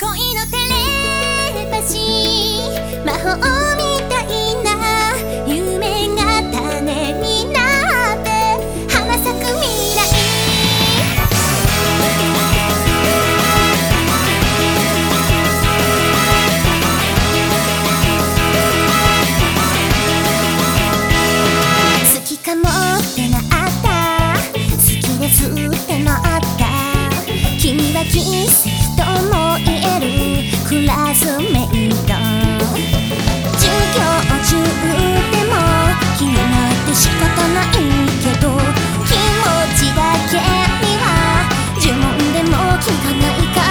恋のテレパシー、魔法みたいな夢が種になって花咲く未来。好きかもってなった、好きですってなった、君は奇跡とも言えるクラスメイト。授業中でも気になって仕方ないけど、気持ちだけには呪文でも聞かないから、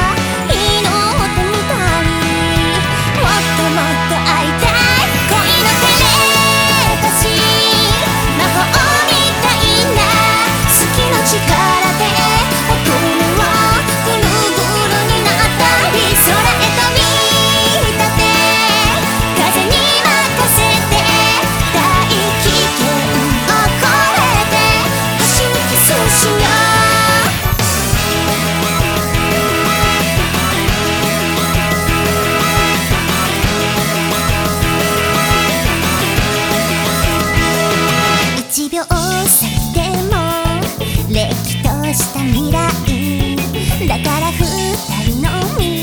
祈ってみたり、もっともっと会いたい。恋のテレパシー、魔法みたいな好きの力で乙女をぐるぐるになったり、空へ飛び立て風に任せて、大気圏を越えて星にキスしよう。1秒先でもれっきとした未来だから、2人の未